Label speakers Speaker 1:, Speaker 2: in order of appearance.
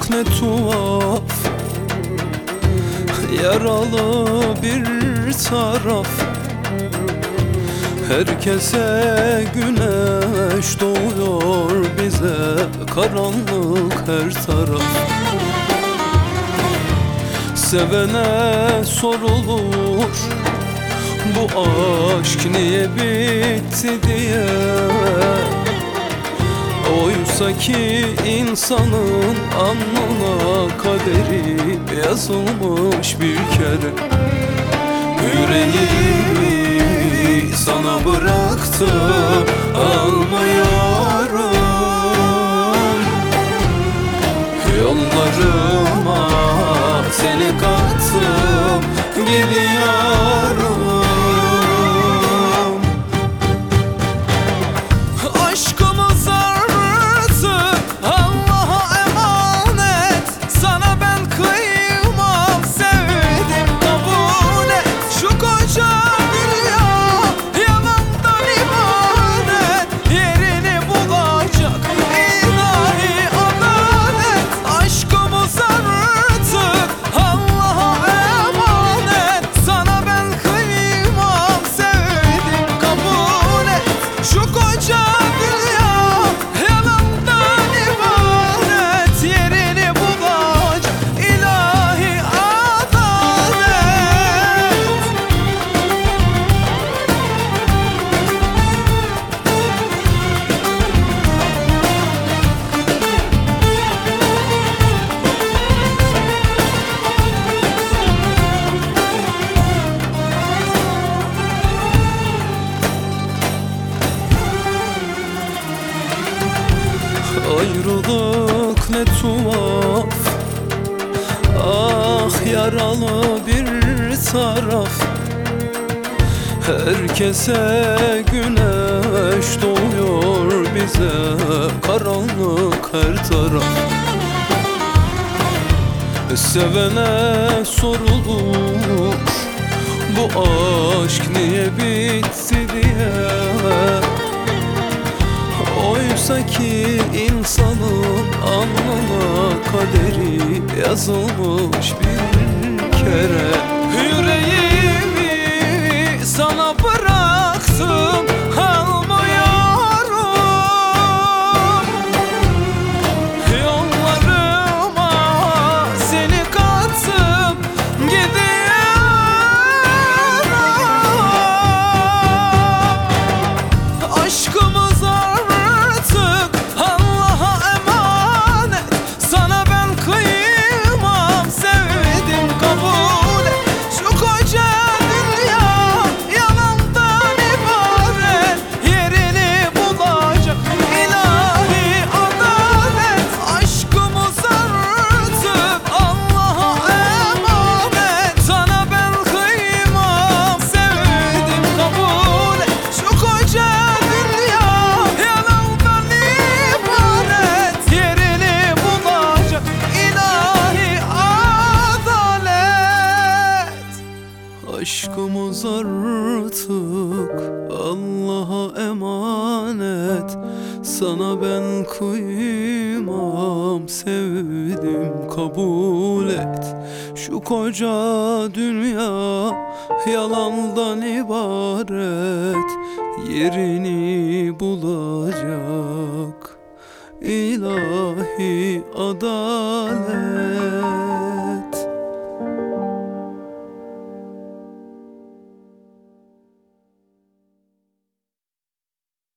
Speaker 1: olduk ne tuhaf, yaralı bir taraf. Herkese güneş doğuyor, bize karanlık her taraf. Sevene sorulur, bu aşk niye bitti diye. Oysa ki insanın alnına kaderi yazılmış bir kere. Yüreğimi sana bıraktım, almıyorum. Yollarıma seni kattım, gidiyorum. Aşkımız artık Allah'a emanet. Sana ben kıymam, sevdim kabul et. Şu koca dünya yalandan ibaret, yerini bulacak ilahi adalet. Aşkımız artık Allah'a emanet. Sana ben kıymam, sevdim kabul et. Şu koca dünya yalandan ibaret, yerini bulacak ilahi adalet. Ayrılık ne tuhaf, ah yaralı bir taraf. Herkese güneş doğuyor, bize karanlık her taraf. Sevene sorulur, bu aşk niye bitti diye. Oysa ki insanın alnına kaderi yazılmış bir kere. Yüreğimi sana bıraktım, almıyorum. Yollarıma seni kattım, gidiyorum. Aşkımız artık Allah'a emanet. Sana ben kıymam, sevdim kabul et. Şu koca dünya yalandan ibaret, yerini bulacak ilahi adalet. Aşkımız artık Allah'a emanet. Sana ben kıymam, sevdim kabul et. Şu koca dünya yalandan ibaret, yerini bulacak ilahi adalet. Aşkımız artık Allah'a emanet. Sana ben kıymam, sevdim kabul et. Şu koca dünya yalandan ibaret, yerini bulacak ilahi adalet.